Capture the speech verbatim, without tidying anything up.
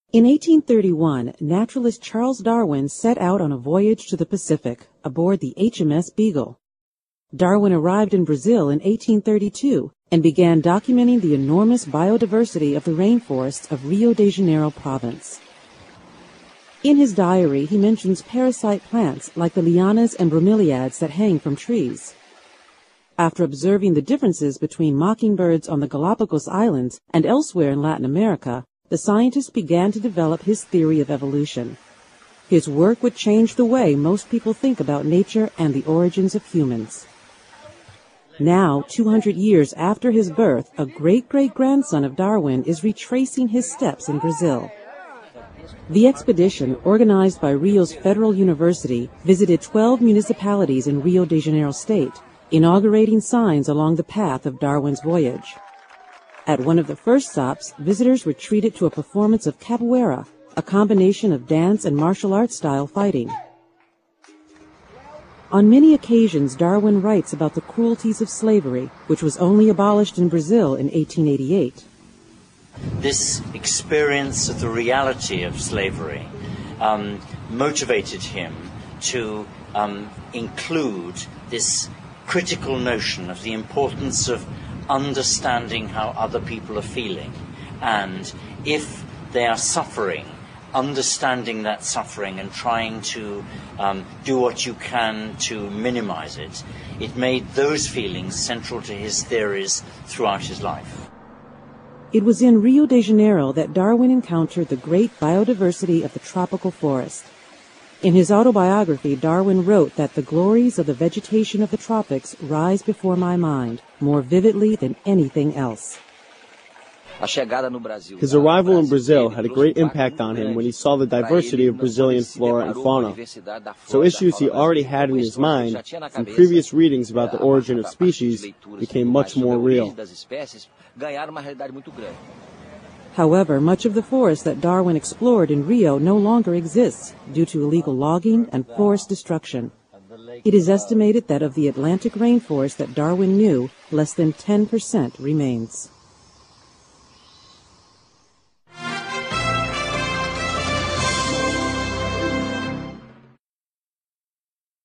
In eighteen thirty-one, naturalist Charles Darwin set out on a voyage to the Pacific aboard the H M S Beagle. Darwin arrived in Brazil in eighteen thirty-two and began documenting the enormous biodiversity of the rainforests of Rio de Janeiro province. In his diary, he mentions parasite plants like the lianas and bromeliads that hang from trees. After observing the differences between mockingbirds on the Galapagos Islands and elsewhere in Latin America, the scientist began to develop his theory of evolution. His work would change the way most people think about nature and the origins of humans. Now, two hundred years after his birth, a great-great-grandson of Darwin is retracing his steps in Brazil. The expedition, organized by Rio's Federal University, visited twelve municipalities in Rio de Janeiro state, inaugurating signs along the path of Darwin's voyage. At one of the first stops, visitors were treated to a performance of capoeira, a combination of dance and martial arts style fighting. On many occasions, Darwin writes about the cruelties of slavery, which was only abolished in Brazil in eighteen eighty-eight. This experience of the reality of slavery um, motivated him to um, include this critical notion of the importance of understanding how other people are feeling, and if they are suffering, understanding that suffering and trying to um, do what you can to minimize it. It made those feelings central to his theories throughout his life. It was in Rio de Janeiro that Darwin encountered the great biodiversity of the tropical forest. In his autobiography, Darwin wrote that the glories of the vegetation of the tropics rise before my mind more vividly than anything else. His arrival in Brazil had a great impact on him when he saw the diversity of Brazilian flora and fauna. So issues he already had in his mind from previous readings about the origin of species became much more real. However, much of the forest that Darwin explored in Rio no longer exists due to illegal logging and forest destruction. It is estimated that of the Atlantic rainforest that Darwin knew, less than ten percent remains.